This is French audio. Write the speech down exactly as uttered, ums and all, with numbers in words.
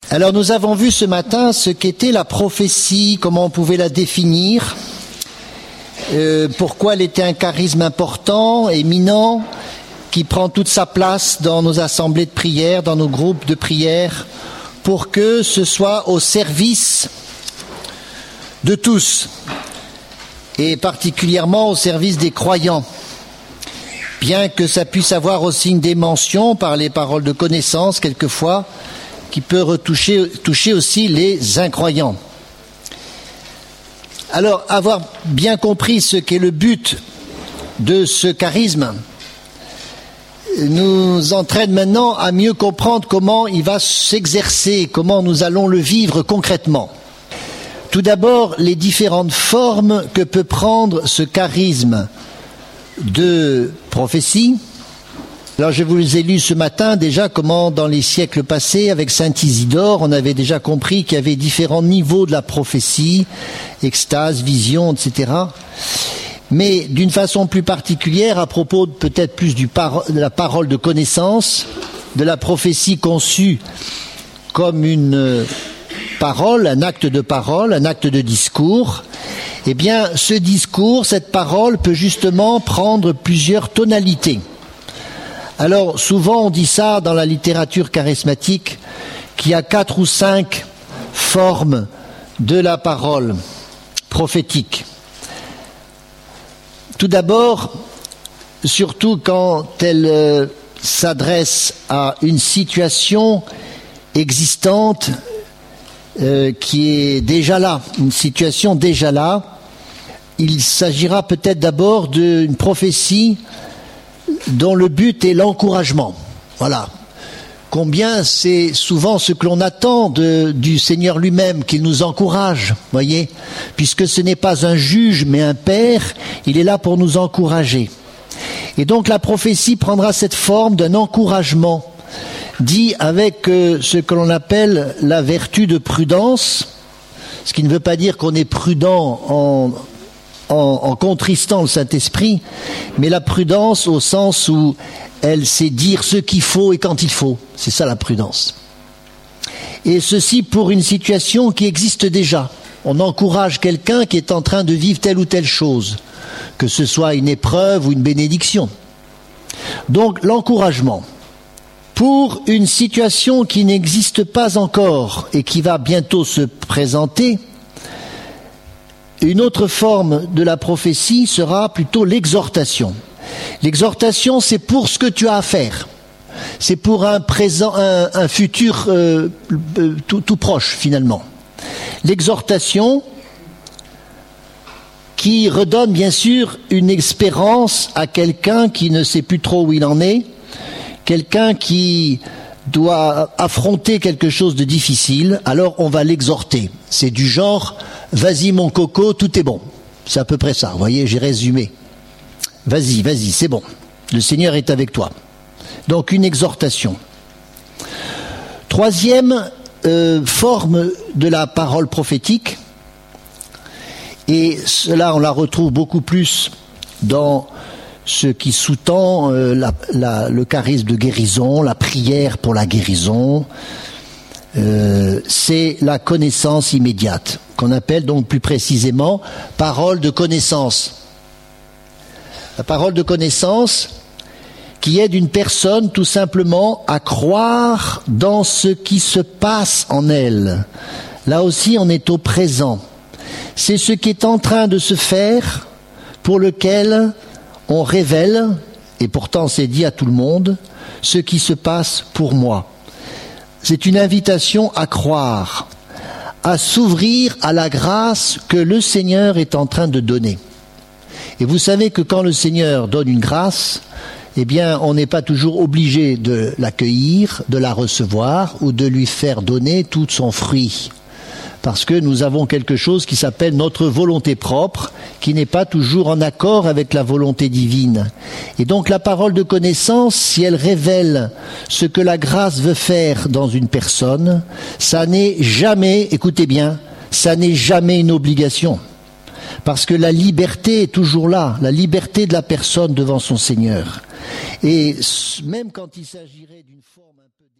Alors nous avons vu ce matin ce qu'était la prophétie, comment on pouvait la définir, euh, pourquoi elle était un charisme important, éminent, qui prend toute sa place dans nos assemblées de prière, dans nos groupes de prière, pour que ce soit au service de tous, et particulièrement au service des croyants, bien que ça puisse avoir aussi une dimension par les paroles de connaissance quelquefois, qui peut retoucher, toucher aussi les incroyants. Alors, avoir bien compris ce qu'est le but de ce charisme nous entraîne maintenant à mieux comprendre comment il va s'exercer, comment nous allons le vivre concrètement. Tout d'abord, les différentes formes que peut prendre ce charisme de prophétie. Alors je vous ai lu ce matin déjà comment dans les siècles passés avec saint Isidore on avait déjà compris qu'il y avait différents niveaux de la prophétie, extase, vision, et cetera. Mais d'une façon plus particulière à propos de, peut-être plus du par- de la parole de connaissance, de la prophétie conçue comme une parole, un acte de parole, un acte de discours, eh bien ce discours, cette parole peut justement prendre plusieurs tonalités. Alors, souvent, on dit ça dans la littérature charismatique, qu'il y a quatre ou cinq formes de la parole prophétique. Tout d'abord, surtout quand elle euh, s'adresse à une situation existante euh, qui est déjà là, une situation déjà là, il s'agira peut-être d'abord d'une prophétie dont le but est l'encouragement. Voilà. Combien c'est souvent ce que l'on attend de, du Seigneur lui-même, qu'il nous encourage, voyez, puisque ce n'est pas un juge, mais un père, il est là pour nous encourager. Et donc la prophétie prendra cette forme d'un encouragement, dit avec euh, ce que l'on appelle la vertu de prudence, ce qui ne veut pas dire qu'on est prudent en En, en contristant le Saint-Esprit, mais la prudence au sens où elle sait dire ce qu'il faut et quand il faut. C'est ça la prudence. Et ceci pour une situation qui existe déjà. On encourage quelqu'un qui est en train de vivre telle ou telle chose, que ce soit une épreuve ou une bénédiction. Donc l'encouragement. Pour une situation qui n'existe pas encore et qui va bientôt se présenter, une autre forme de la prophétie sera plutôt l'exhortation. L'exhortation, c'est pour ce que tu as à faire. C'est pour un présent, un, un futur euh, euh, tout, tout proche, finalement. L'exhortation qui redonne, bien sûr, une espérance à quelqu'un qui ne sait plus trop où il en est, quelqu'un qui doit affronter quelque chose de difficile, alors on va l'exhorter. C'est du genre, vas-y mon coco, tout est bon. C'est à peu près ça, vous voyez, j'ai résumé. Vas-y, vas-y, c'est bon. Le Seigneur est avec toi. Donc une exhortation. Troisième euh, forme de la parole prophétique, et cela on la retrouve beaucoup plus dans ce qui sous-tend euh, la, la, le charisme de guérison, la prière pour la guérison, euh, c'est la connaissance immédiate, qu'on appelle donc plus précisément parole de connaissance. La parole de connaissance qui aide une personne tout simplement à croire dans ce qui se passe en elle. Là aussi, on est au présent. C'est ce qui est en train de se faire, pour lequel on révèle, et pourtant c'est dit à tout le monde, ce qui se passe pour moi. C'est une invitation à croire, à s'ouvrir à la grâce que le Seigneur est en train de donner. Et vous savez que quand le Seigneur donne une grâce, eh bien, on n'est pas toujours obligé de l'accueillir, de la recevoir ou de lui faire donner tout son fruit. Parce que nous avons quelque chose qui s'appelle notre volonté propre, qui n'est pas toujours en accord avec la volonté divine. Et donc la parole de connaissance, si elle révèle ce que la grâce veut faire dans une personne, ça n'est jamais, écoutez bien, ça n'est jamais une obligation. Parce que la liberté est toujours là, la liberté de la personne devant son Seigneur. Et même quand il s'agirait d'une forme un peu